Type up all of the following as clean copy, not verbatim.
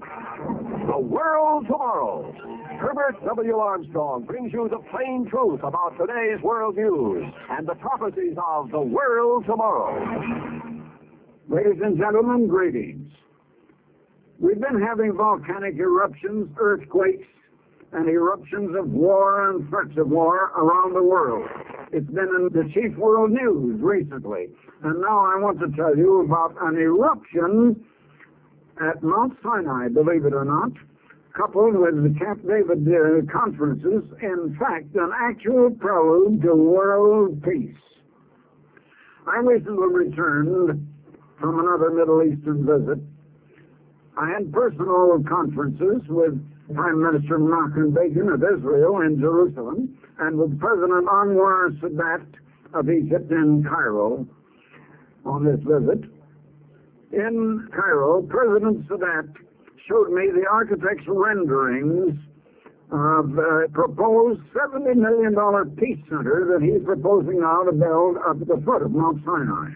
The World Tomorrow. Herbert W. Armstrong brings you the plain truth about today's world news and the prophecies of the world tomorrow. Ladies and gentlemen, greetings. We've been having volcanic eruptions, earthquakes, and eruptions of war and threats of war around the world. It's been in the chief world news recently. And now I want to tell you about an eruption at Mount Sinai, believe it or not, coupled with the Camp David conferences, in fact, an actual prelude to world peace. I recently returned from another Middle Eastern visit. I had personal conferences with Prime Minister Menachem Begin of Israel in Jerusalem and with President Anwar Sadat of Egypt in Cairo on this visit. In Cairo, President Sadat showed me the architect's renderings of a proposed $70 million peace center that he's proposing now to build up at the foot of Mount Sinai.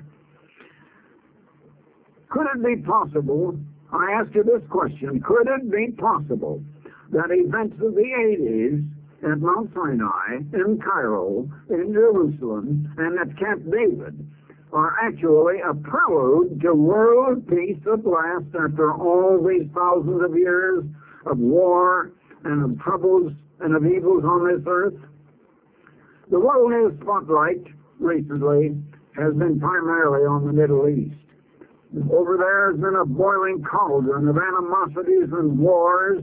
Could it be possible, I ask you this question, could it be possible that events of the 80s at Mount Sinai, in Cairo, in Jerusalem, and at Camp David are actually a prelude to world peace at last after all these thousands of years of war and of troubles and of evils on this earth? The world news spotlight recently has been primarily on the Middle East. Over there has been a boiling cauldron of animosities and wars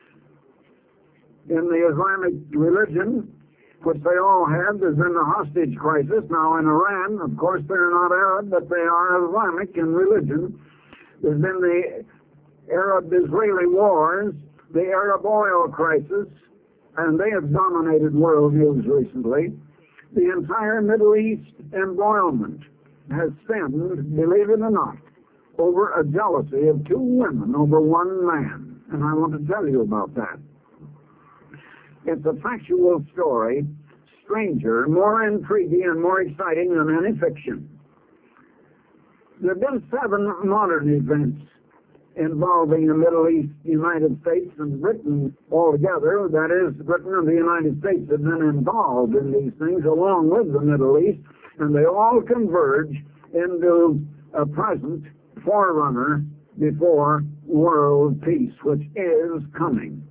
in the Islamic religion, which they all have. There's been the hostage crisis now in Iran. Of course, they're not Arab, but they are Islamic in religion. There's been the Arab-Israeli wars, the Arab oil crisis, and they have dominated world news recently. The entire Middle East embroilment has stemmed, believe it or not, over a jealousy of two women over one man. And I want to tell you about that. It's a factual story, stranger, more intriguing, and more exciting than any fiction. There have been 7 modern events involving the Middle East, United States, and Britain altogether. That is, Britain and the United States have been involved in these things along with the Middle East, and they all converge into a present forerunner before world peace, which is coming.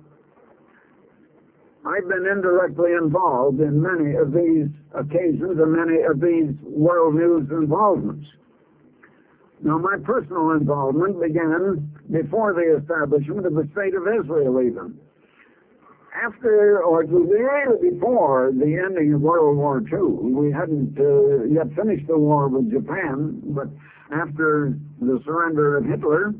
I've been indirectly involved in many of these occasions and many of these world news involvements. Now, my personal involvement began before the establishment of the State of Israel even. After, or before the ending of World War II, we hadn't yet finished the war with Japan, but after the surrender of Hitler,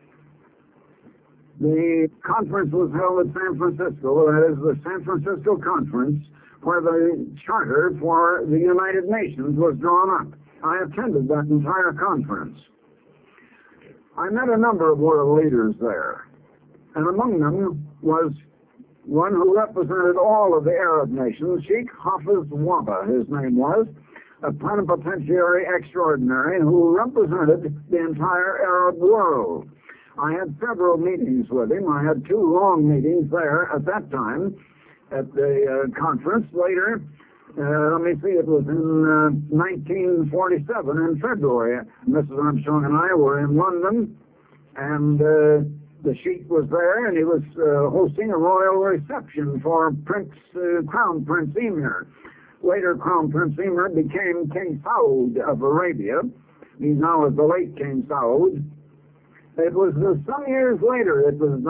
the conference was held at San Francisco, that is the San Francisco Conference, where the charter for the United Nations was drawn up. I attended that entire conference. I met a number of world leaders there, and among them was one who represented all of the Arab nations, Sheikh Hafiz Wahba, his name was, a plenipotentiary extraordinary who represented the entire Arab world. I had several meetings with him. I had 2 long meetings there at that time at the conference. Later, let me see, it was in 1947 in February. Mrs. Armstrong and I were in London, and the Sheikh was there, and he was hosting a royal reception for Crown Prince Emir. Later, Crown Prince Emir became King Saud of Arabia. He now is the late King Saud. It was some years later. It was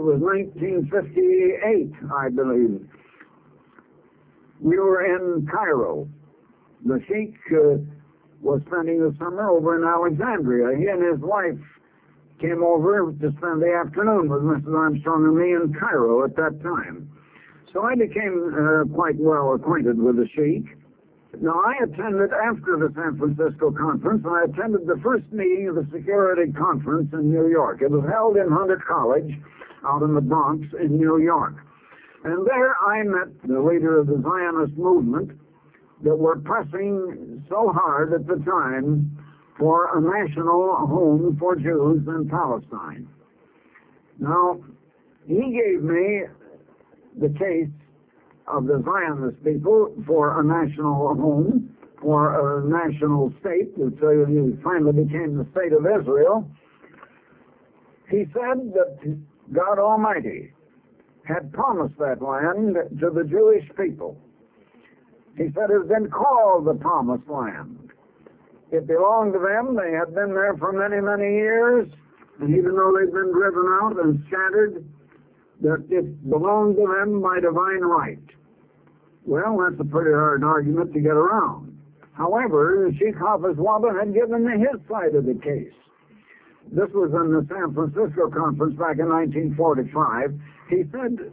1958, I believe. We were in Cairo. The Sheikh was spending the summer over in Alexandria. He and his wife came over to spend the afternoon with Mrs. Armstrong and me in Cairo at that time. So I became quite well acquainted with the Sheikh. Now, I attended, after the San Francisco conference, I attended the first meeting of the Security Conference in New York. It was held in Hunter College out in the Bronx in New York. And there I met the leader of the Zionist movement that were pressing so hard at the time for a national home for Jews in Palestine. Now, he gave me the case of the Zionist people for a national home, for a national state, which finally became the state of Israel. He said that God Almighty had promised that land to the Jewish people. He said it has been called the Promised Land. It belonged to them. They had been there for many, many years, and even though they'd been driven out and scattered, that it belonged to them by divine right. Well, that's a pretty hard argument to get around. However, Sheikh Hafiz Wahba had given me his side of the case. This was in the San Francisco conference back in 1945. He said,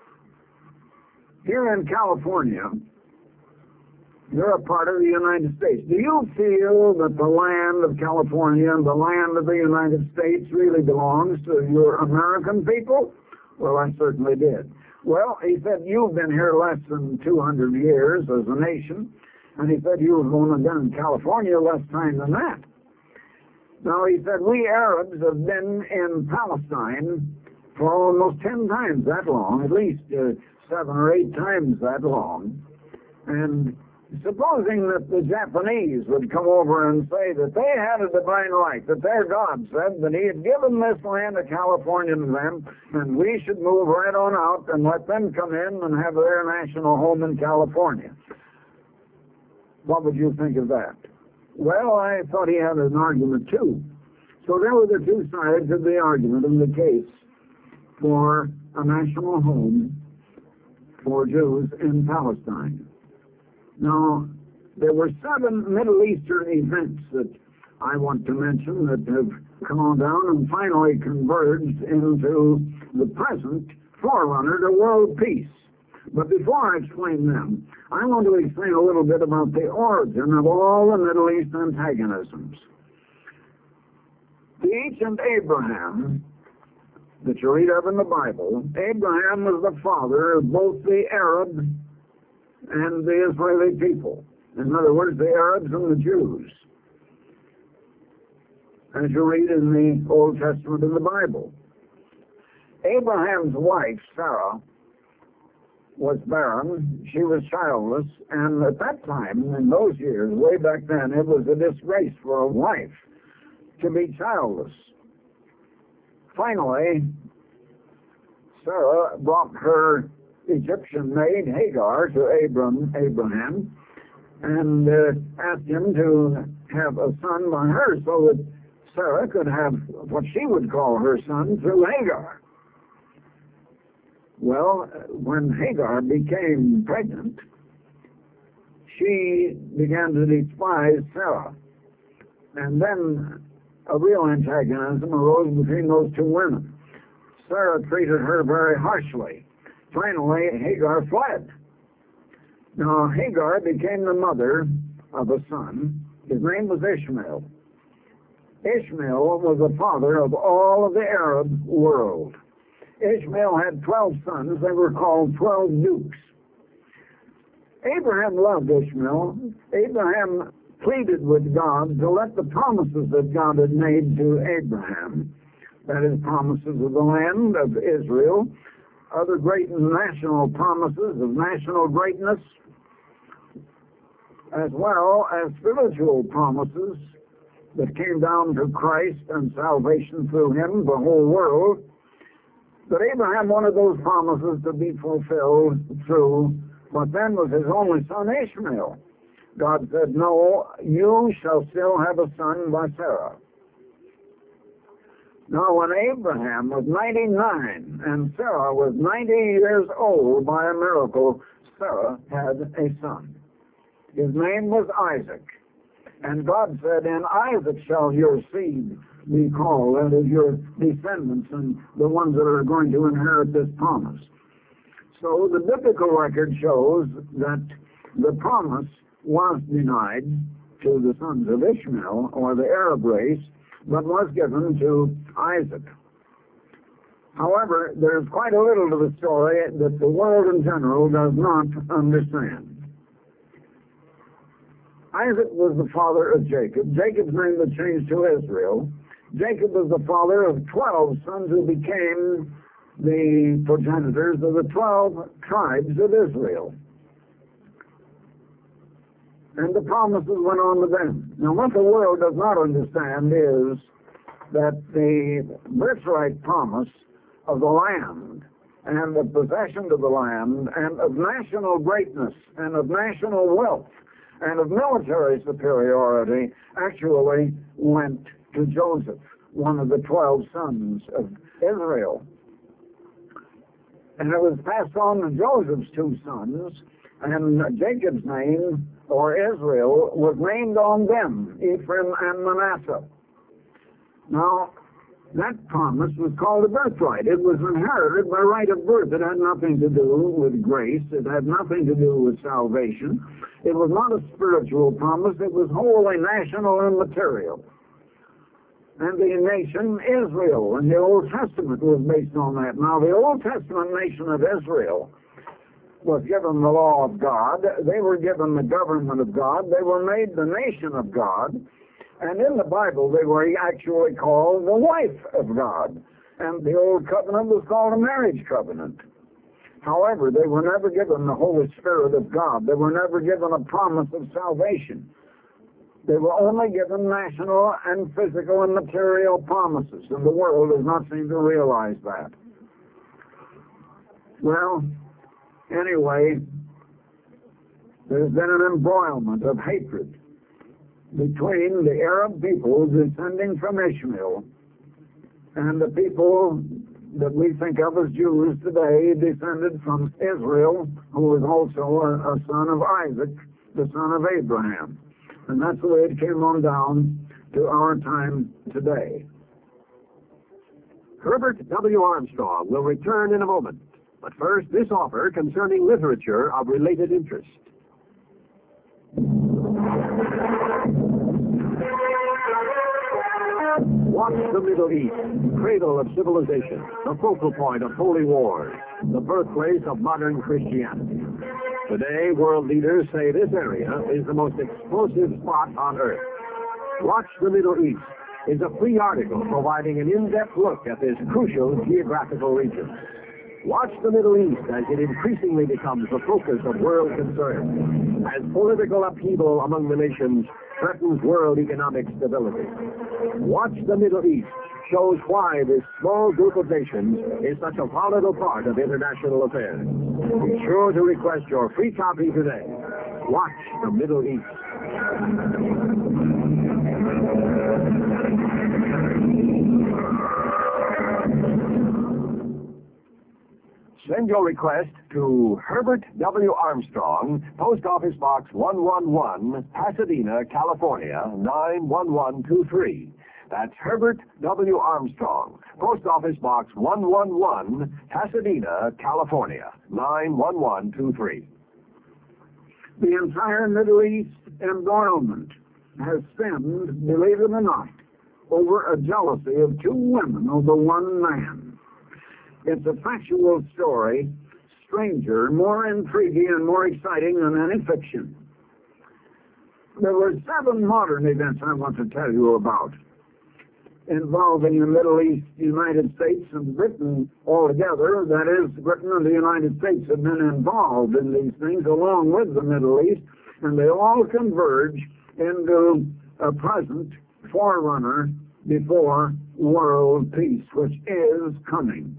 here in California, you're a part of the United States. Do you feel that the land of California and the land of the United States really belongs to your American people? Well, I certainly did. Well, he said, you've been here less than 200 years as a nation, and he said, you've only been in California less time than that. Now, he said, we Arabs have been in Palestine for almost 10 times that long, at least 7 or 8 times that long. And supposing that the Japanese would come over and say that they had a divine right, that their God said that he had given this land of California to them, and we should move right on out and let them come in and have their national home in California. What would you think of that? Well, I thought he had an argument too. So there were the two sides of the argument in the case for a national home for Jews in Palestine. Now, there were 7 Middle Eastern events that I want to mention that have come on down and finally converged into the present forerunner to world peace. But before I explain them, I want to explain a little bit about the origin of all the Middle East antagonisms. The ancient Abraham that you read of in the Bible, Abraham was the father of both the Arab and the Israeli people. In other words, the Arabs and the Jews, as you read in the Old Testament in the Bible. Abraham's wife, Sarah, was barren. She was childless, and at that time, in those years, way back then, it was a disgrace for a wife to be childless. Finally, Sarah brought her Egyptian maid Hagar to Abraham and asked him to have a son by her so that Sarah could have what she would call her son through Hagar. Well, when Hagar became pregnant, she began to despise Sarah. And then a real antagonism arose between those two women. Sarah treated her very harshly. Finally, Hagar fled. Now, Hagar became the mother of a son. His name was Ishmael. Ishmael was the father of all of the Arab world. Ishmael had 12 sons. They were called 12 dukes. Abraham loved Ishmael. Abraham pleaded with God to let the promises that God had made to Abraham, that is, promises of the land of Israel, other great national promises of national greatness, as well as spiritual promises that came down to Christ and salvation through him, the whole world. But Abraham wanted those promises to be fulfilled through what then was his only son, Ishmael. God said, no, you shall still have a son by Sarah. Now, when Abraham was 99 and Sarah was 90 years old, by a miracle, Sarah had a son. His name was Isaac. And God said, in Isaac shall your seed be called, that is, your descendants and the ones that are going to inherit this promise. So the biblical record shows that the promise was denied to the sons of Ishmael, or the Arab race, but was given to Isaac. However, there's quite a little to the story that the world in general does not understand. Isaac was the father of Jacob. Jacob's name was changed to Israel. Jacob was the father of 12 sons who became the progenitors of the 12 tribes of Israel. And the promises went on with them. Now, what the world does not understand is that the birthright promise of the land and the possession of the land and of national greatness and of national wealth and of military superiority actually went to Joseph, one of the 12 sons of Israel. And it was passed on to Joseph's 2 sons, and Jacob's name, or Israel, was named on them, Ephraim and Manasseh. Now, that promise was called a birthright. It was inherited by right of birth. It had nothing to do with grace. It had nothing to do with salvation. It was not a spiritual promise. It was wholly national and material. And the nation Israel in the Old Testament was based on that. Now, the Old Testament nation of Israel was given the law of God. They were given the government of God. They were made the nation of God. And in the Bible, they were actually called the wife of God. And the Old Covenant was called a marriage covenant. However, they were never given the Holy Spirit of God. They were never given a promise of salvation. They were only given national and physical and material promises, and the world does not seem to realize that. Well, anyway, there's been an embroilment of hatred between the Arab peoples descending from Ishmael and the people that we think of as Jews today, descended from Israel, who was also a son of Isaac, the son of Abraham. And that's the way it came on down to our time today. Herbert W. Armstrong will return in a moment. But first, this offer concerning literature of related interest. Watch the Middle East, cradle of civilization, the focal point of holy wars, the birthplace of modern Christianity. Today, world leaders say this area is the most explosive spot on Earth. Watch the Middle East is a free article providing an in-depth look at this crucial geographical region. Watch the Middle East as it increasingly becomes the focus of world concern, as political upheaval among the nations threatens world economic stability. Watch the Middle East shows why this small group of nations is such a volatile part of international affairs. Be sure to request your free copy today. Watch the Middle East. Send your request to Herbert W. Armstrong, Post Office Box 111, Pasadena, California, 91123. That's Herbert W. Armstrong, Post Office Box 111, Pasadena, California, 91123. The entire Middle East embroilment has stemmed, believe it or not, over a jealousy of 2 women over 1 man. It's a factual story, stranger, more intriguing, and more exciting than any fiction. There were 7 modern events I want to tell you about involving the Middle East, United States, and Britain altogether. That is, Britain and the United States have been involved in these things along with the Middle East, and they all converge into a present forerunner before world peace, which is coming.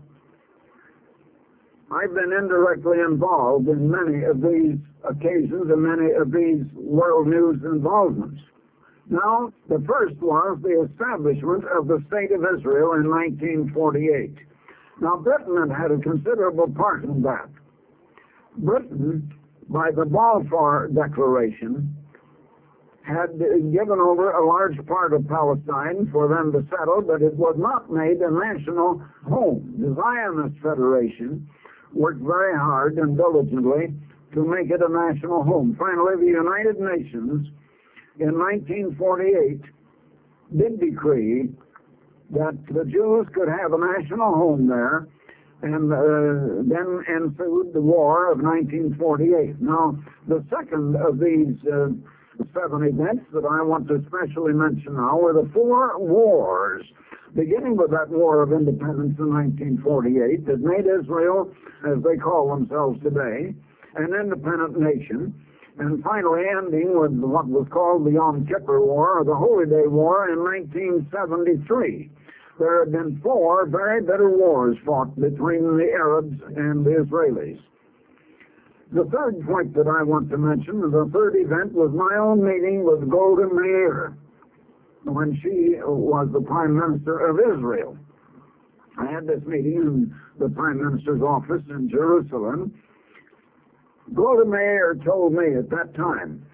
I've been indirectly involved in many of these occasions and many of these world news involvements. Now, the first was the establishment of the State of Israel in 1948. Now, Britain had a considerable part in that. Britain, by the Balfour Declaration, had given over a large part of Palestine for them to settle, but it was not made a national home. The Zionist Federation worked very hard and diligently to make it a national home. Finally, the United Nations in 1948 did decree that the Jews could have a national home there, and then ensued the War of 1948. Now, the second of these 7 events that I want to especially mention now were the 4 wars beginning with that War of Independence in 1948 that made Israel, as they call themselves today, an independent nation, and finally ending with what was called the Yom Kippur War, or the Holy Day War, in 1973. There have been 4 very bitter wars fought between the Arabs and the Israelis. The third point that I want to mention, the third event, was my own meeting with Golda Meir when she was the Prime Minister of Israel. I had this meeting in the Prime Minister's office in Jerusalem. Golda Meir told me at that time,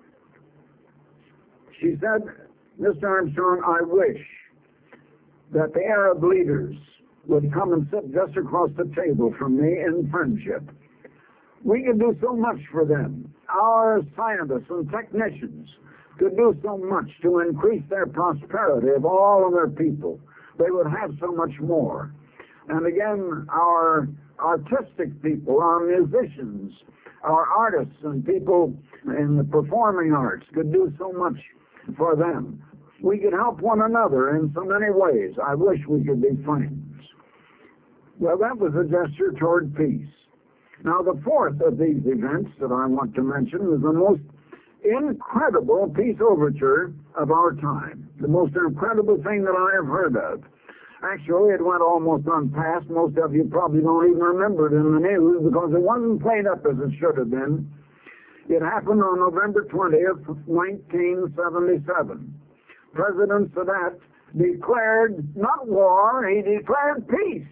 she said, "Mr. Armstrong, I wish that the Arab leaders would come and sit just across the table from me in friendship. We could do so much for them. Our scientists and technicians could do so much to increase their prosperity of all of their people. They would have so much more. And again, our artistic people, our musicians, our artists and people in the performing arts could do so much for them. We could help one another in so many ways. I wish we could be friends." Well, that was a gesture toward peace. Now, the fourth of these events that I want to mention is the most incredible peace overture of our time. The most incredible thing that I have heard of. Actually, it went almost unpassed. Most of you probably don't even remember it in the news because it wasn't played up as it should have been. It happened on November 20th, 1977. President Sadat declared not war, he declared peace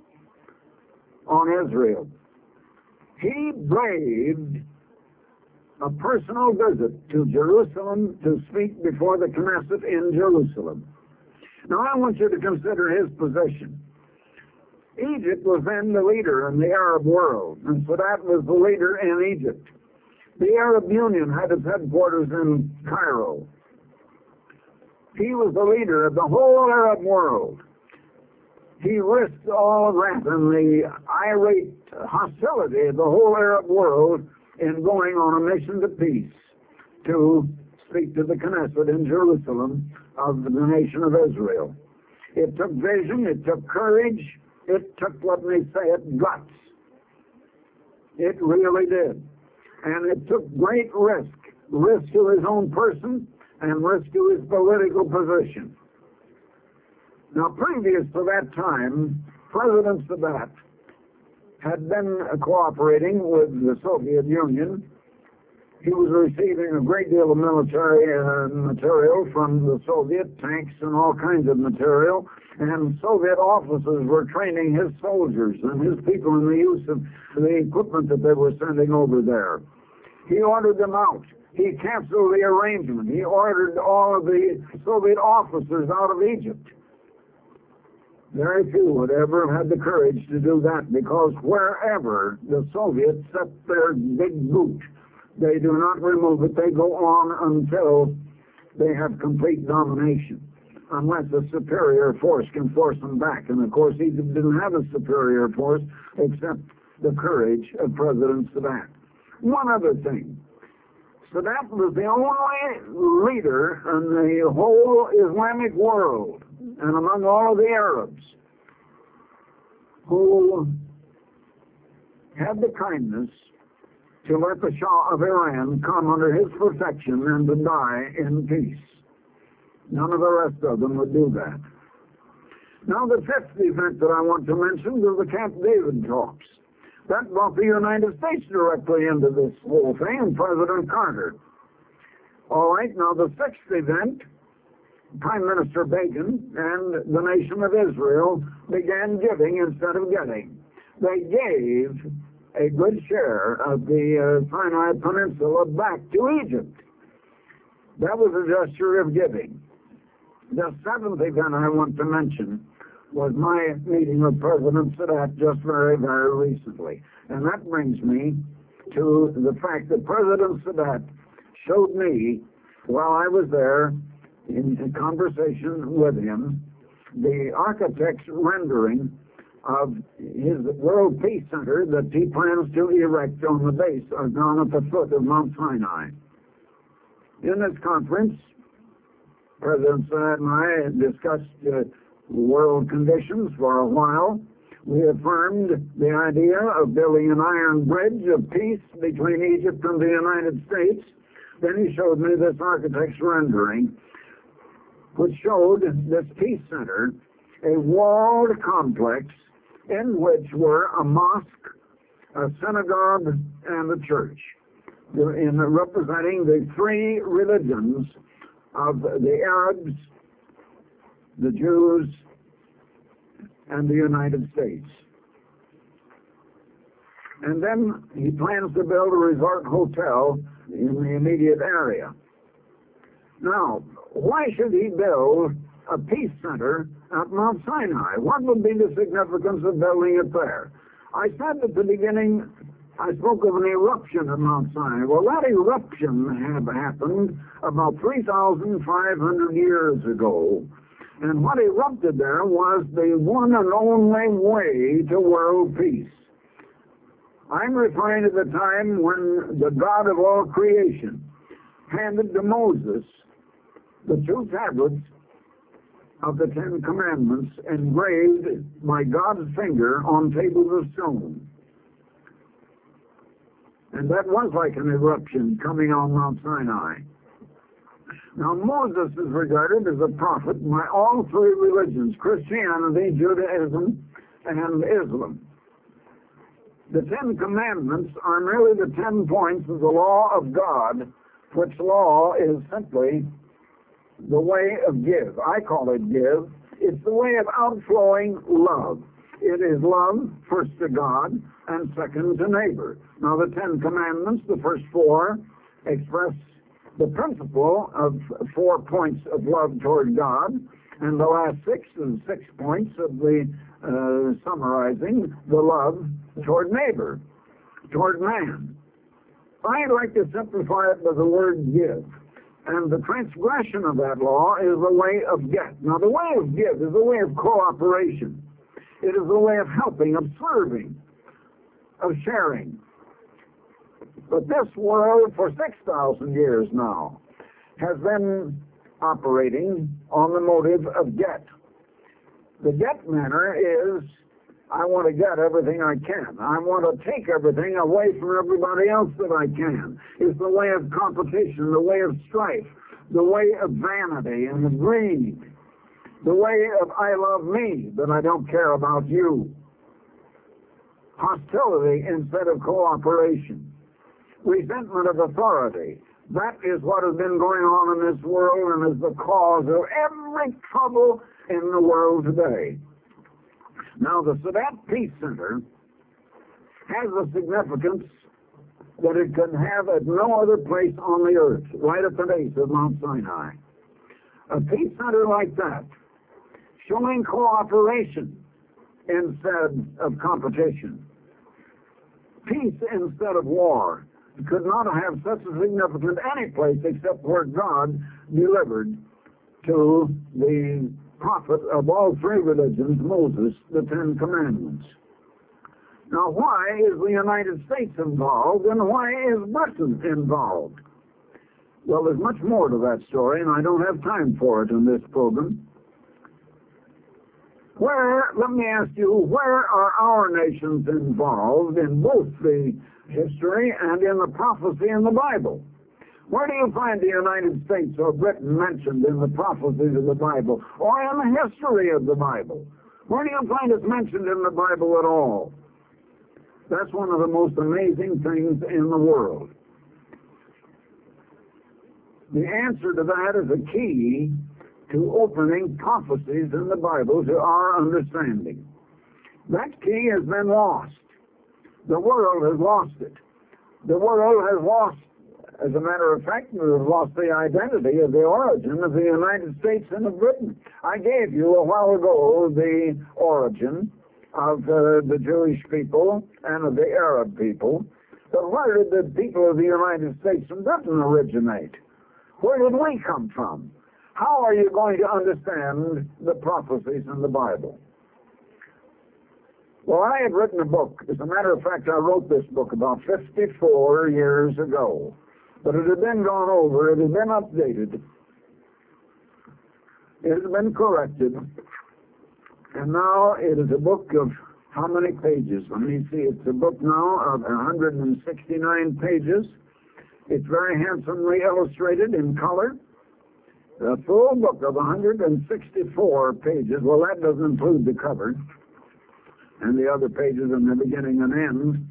on Israel. He braved a personal visit to Jerusalem to speak before the Knesset in Jerusalem. Now, I want you to consider his position. Egypt was then the leader in the Arab world, and Sadat was the leader in Egypt. The Arab Union had its headquarters in Cairo. He was the leader of the whole Arab world. He risked all of that and the irate hostility of the whole Arab world in going on a mission to peace to speak to the Knesset in Jerusalem of the nation of Israel. It took vision, it took courage, it took, let me say it, guts. It really did. And it took great risk to his own person and risk to his political position. Now, previous to that time, President Sadat had been cooperating with the Soviet Union. He was receiving a great deal of military material from the Soviet, tanks and all kinds of material, and Soviet officers were training his soldiers and his people in the use of the equipment that they were sending over there. He ordered them out. He canceled the arrangement. He ordered all of the Soviet officers out of Egypt. Very few would ever have had the courage to do that, because wherever the Soviets set their big boot, they do not remove it. They go on until they have complete domination, unless a superior force can force them back. And of course, Egypt didn't have a superior force except the courage of President Sadat. One other thing. Sadat was the only leader in the whole Islamic world, and among all of the Arabs, who had the kindness to let the Shah of Iran come under his protection and to die in peace. None of the rest of them would do that. Now, the fifth event that I want to mention is the Camp David talks. That brought the United States directly into this whole thing, and President Carter. All right, now the sixth event, Prime Minister Bacon and the nation of Israel began giving instead of getting. They gave a good share of the Sinai Peninsula back to Egypt. That was a gesture of giving. The seventh event I want to mention was my meeting with President Sadat just very, very recently. And that brings me to the fact that President Sadat showed me, while I was there in conversation with him, the architect's rendering of his World Peace Center that he plans to erect on the base, or down at the foot of Mount Sinai. In this conference, President Sadat and I discussed world conditions for a while. We affirmed the idea of building an iron bridge of peace between Egypt and the United States. Then he showed me this architect's rendering, which showed this peace center, a walled complex in which were a mosque, a synagogue, and a church, in representing the three religions of the Arabs, the Jews, and the United States. And then he plans to build a resort hotel in the immediate area. Now, why should he build a peace center at Mount Sinai? What would be the significance of building it there? I said at the beginning, I spoke of an eruption at Mount Sinai. Well, that eruption had happened about 3,500 years ago. And what erupted there was the one and only way to world peace. I'm referring to the time when the God of all creation handed to Moses the two tablets of the Ten Commandments engraved by God's finger on tables of stone. And that was like an eruption coming on Mount Sinai. Now, Moses is regarded as a prophet by all three religions, Christianity, Judaism, and Islam. The Ten Commandments are merely the 10 points of the law of God, which law is simply the way of give. I call it give. It's the way of outflowing love. It is love, first to God, and second to neighbor. Now, the Ten Commandments, the first four, express the principle of 4 points of love toward God, and the last 6 is 6 points of the summarizing the love toward neighbor, toward man. I'd like to simplify it by the word give. And the transgression of that law is the way of get. Now, the way of give is the way of cooperation. It is the way of helping, of serving, of sharing. But this world, for 6,000 years now, has been operating on the motive of get. The get manner is, I want to get everything I can. I want to take everything away from everybody else that I can. It's the way of competition, the way of strife, the way of vanity and of greed, the way of I love me, but I don't care about you. Hostility instead of cooperation. Resentment of authority. That is what has been going on in this world and is the cause of every trouble in the world today. Now, the Sadat Peace Center has a significance that it can have at no other place on the earth, right at the base of Mount Sinai. A peace center like that, showing cooperation instead of competition, peace instead of war, could not have such a significance any place except where God delivered to the prophet of all three religions, Moses, the Ten Commandments. Now, why is the United States involved, and why is Britain involved? Well, there's much more to that story, and I don't have time for it in this program. Let me ask you, where are our nations involved in both the history and in the prophecy in the Bible? Where do you find the United States or Britain mentioned in the prophecies of the Bible or in the history of the Bible? Where do you find it mentioned in the Bible at all? That's one of the most amazing things in the world. The answer to that is a key to opening prophecies in the Bible to our understanding. That key has been lost. The world has lost it. The world has lost, as a matter of fact, it has lost the identity of the origin of the United States and of Britain. I gave you a while ago the origin of the Jewish people and of the Arab people. But where did the people of the United States and Britain originate? Where did we come from? How are you going to understand the prophecies in the Bible? Well, I had written a book. As a matter of fact, I wrote this book about 54 years ago. But it had been gone over, it had been updated, it had been corrected, And now it is a book of how many pages? Let me see. It's a book now of 169 pages. It's very handsomely illustrated in color. A full book of 164 pages. Well, that doesn't include the cover and the other pages in the beginning and end.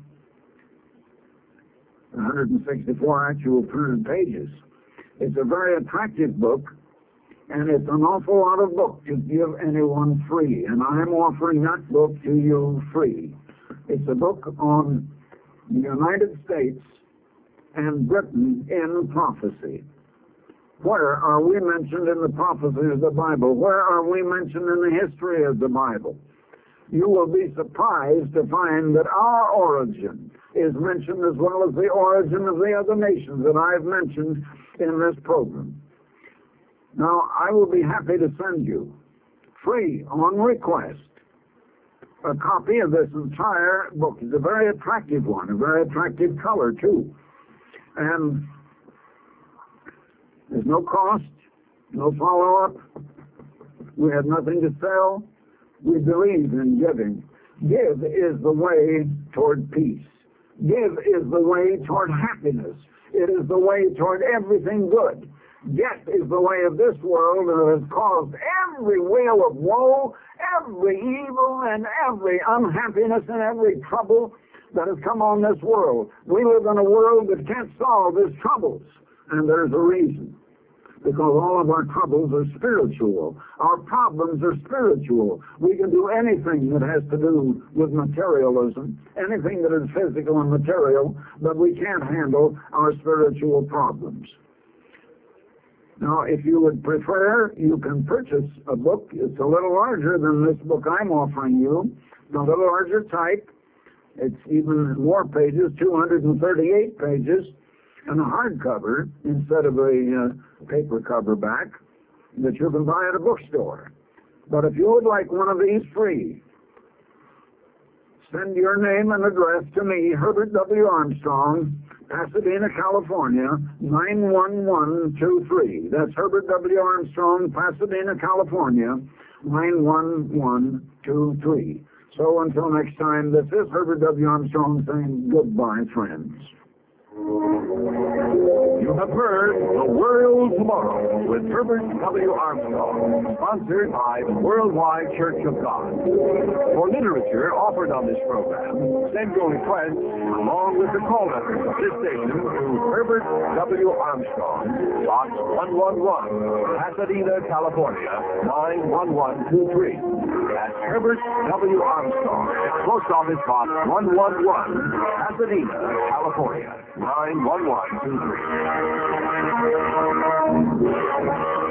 164 actual printed pages. It's a very attractive book, and it's an awful lot of book to give anyone free, and I'm offering that book to you free. It's a book on the United States and Britain in prophecy. Where are we mentioned in the prophecy of the Bible? Where are we mentioned in the history of the Bible? You will be surprised to find that our origin is mentioned as well as the origin of the other nations that I've mentioned in this program. Now, I will be happy to send you, free, on request, a copy of this entire book. It's a very attractive one, a very attractive color, too. And there's no cost, no follow-up. We have nothing to sell. We believe in giving. Give is the way toward peace. Give is the way toward happiness. It is the way toward everything good. Get is the way of this world that has caused every wheel of woe, every evil, and every unhappiness and every trouble that has come on this world. We live in a world that can't solve its troubles, and there's a reason. Because all of our troubles are spiritual. Our problems are spiritual. We can do anything that has to do with materialism, anything that is physical and material, but we can't handle our spiritual problems. Now, if you would prefer, you can purchase a book. It's a little larger than this book I'm offering you. It's a little larger type. It's even more pages, 238 pages, and a hardcover instead of a paper cover back that you can buy at a bookstore. But if you would like one of these free, send your name and address to me, Herbert W. Armstrong, Pasadena, California, 91123. That's Herbert W. Armstrong, Pasadena, California, 91123. So until next time, this is Herbert W. Armstrong saying goodbye, friends. You have heard The World Tomorrow with Herbert W. Armstrong, sponsored by the Worldwide Church of God. For literature offered on this program, send your requests along with the call letters of this station to Herbert W. Armstrong, Box 111, Pasadena, California, 91123. That's Herbert W. Armstrong, Post Office Box 111, Pasadena, California, 91123.